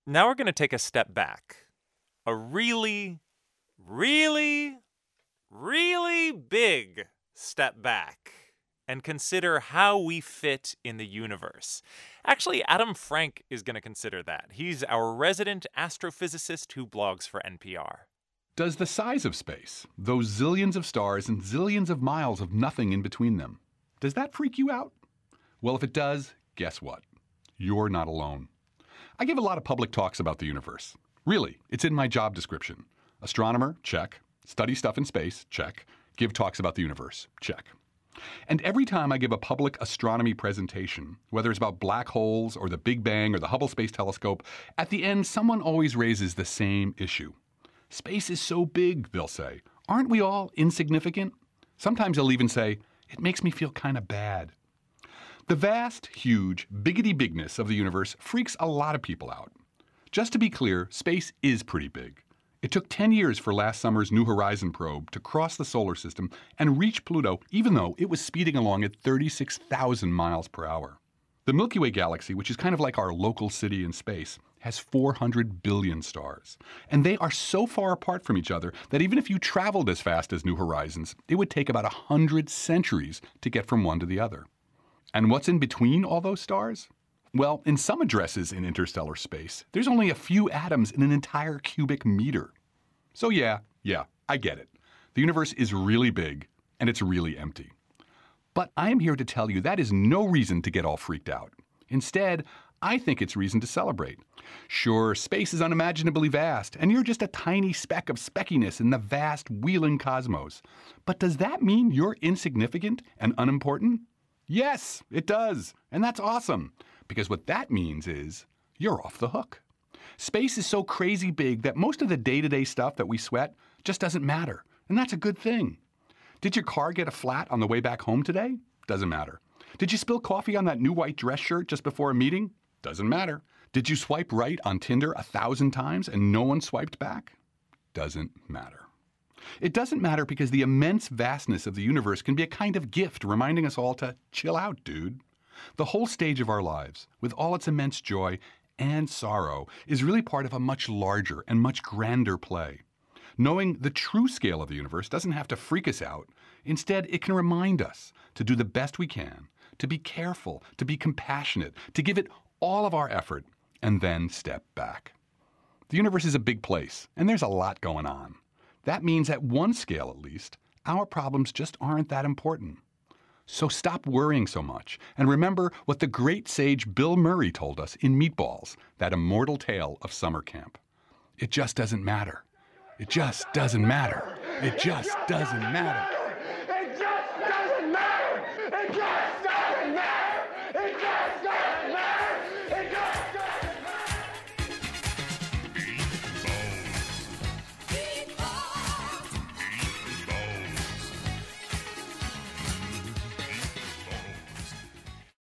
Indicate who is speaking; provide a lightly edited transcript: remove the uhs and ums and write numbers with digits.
Speaker 1: Now we're going to take a step back. A really, really, really big step back and consider how we fit in the universe. Actually, Adam Frank is going to consider that. He's our resident astrophysicist who blogs for NPR.
Speaker 2: Does the size of space, those zillions of stars and zillions of miles of nothing in between them, does that freak you out? Well, if it does, guess what? You're not alone. I give a lot of public talks about the universe. Really, it's in my job description. Astronomer, check. Study stuff in space, check. Give talks about the universe, check. And every time I give a public astronomy presentation, whether it's about black holes or the Big Bang or the Hubble Space Telescope, at the end someone always raises the same issue. Space is so big, they'll say. Aren't we all insignificant? Sometimes they'll even say, it makes me feel kind of bad. The vast, huge, biggity-bigness of the universe freaks a lot of people out. Just to be clear, space is pretty big. It took 10 years for last summer's New Horizons probe to cross the solar system and reach Pluto, even though it was speeding along at 36,000 miles per hour. The Milky Way galaxy, which is kind of like our local city in space, has 400 billion stars. And they are so far apart from each other that even if you traveled as fast as New Horizons, it would take about 100 centuries to get from one to the other. And what's in between all those stars? Well, in some addresses in interstellar space, there's only a few atoms in an entire cubic meter. So yeah, I get it. The universe is really big, and it's really empty. But I am here to tell you that is no reason to get all freaked out. Instead, I think it's reason to celebrate. Sure, space is unimaginably vast, and you're just a tiny speck of speckiness in the vast, wheeling cosmos. But does that mean you're insignificant and unimportant? Yes, it does, and that's awesome. Because what that means is you're off the hook. Space is so crazy big that most of the day-to-day stuff that we sweat just doesn't matter, and that's a good thing. Did your car get a flat on the way back home today? Doesn't matter. Did you spill coffee on that new white dress shirt just before a meeting? Doesn't matter. Did you swipe right on Tinder 1,000 times and no one swiped back? Doesn't matter. It doesn't matter because the immense vastness of the universe can be a kind of gift reminding us all to chill out, dude. The whole stage of our lives, with all its immense joy and sorrow, is really part of a much larger and much grander play. Knowing the true scale of the universe doesn't have to freak us out. Instead, it can remind us to do the best we can, to be careful, to be compassionate, to give it all of our effort, and then step back. The universe is a big place, and there's a lot going on. That means at one scale at least, our problems just aren't that important. So stop worrying so much, and remember what the great sage Bill Murray told us in Meatballs, that immortal tale of summer camp. It just doesn't matter. It just doesn't matter. It just doesn't matter.